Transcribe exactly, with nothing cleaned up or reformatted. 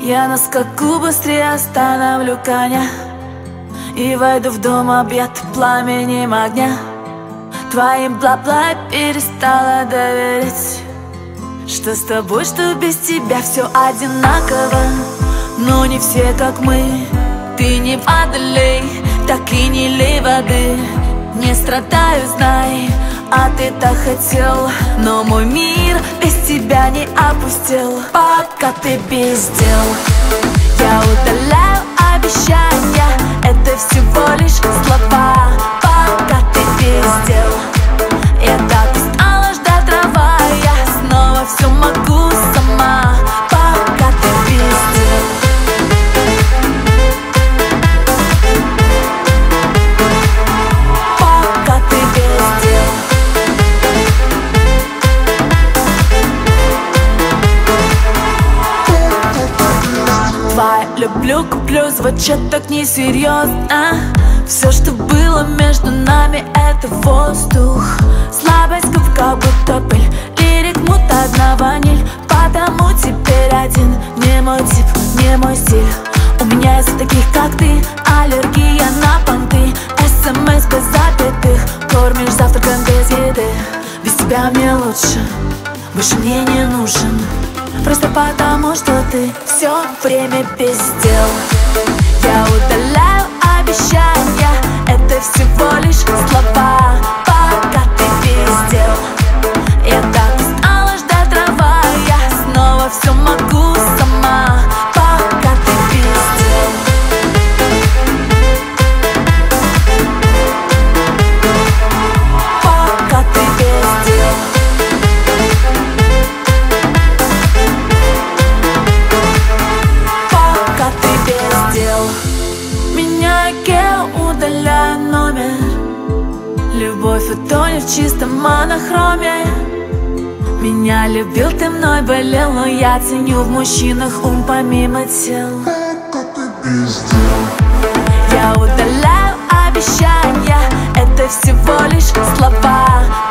Я на скаку быстрее остановлю коня и войду в дом, объят пламенем огня. Твоим бла-бла я перестала доверять, что с тобой, что без тебя все одинаково. Но не все как мы, ты не водолей, так и не лей воды. Не страдаю, знай, а ты так хотел, но мой мир без тебя не опустел. Пока ты без дел, я удаляю обещания, это всего лишь слова. Пока ты без дел, я так устала ждать трава, я снова все могу сама. Пока ты без дел. Пока ты без дел. Твоя люблю, куплю звучит так несерьезно. Все, что было между нами, это воздух. Слабость губ, как будто пыль, лирик мутная ваниль. Потому теперь один, не мой тип, не мой стиль. У меня из-за таких, как ты, аллергия на понты. СМС без запятых, кормишь завтраком без еды. Без тебя мне лучше, больше мне не нужен. Просто потому, что ты все время без дел. Я удаляю обещания, это всего лишь слова. Пока ты без дел, я так устала ждать трава, я снова все могу сама. Пока ты без дел. Пока ты без дел. Пока ты без дел. Меняю гео, удаляю номер. Любовь утонет в чистом монохроме. Меня любил, ты мной болел, но я ценю в мужчинах ум помимо тел. Пока ты без дел. Я удаляю обещания, это всего лишь слова.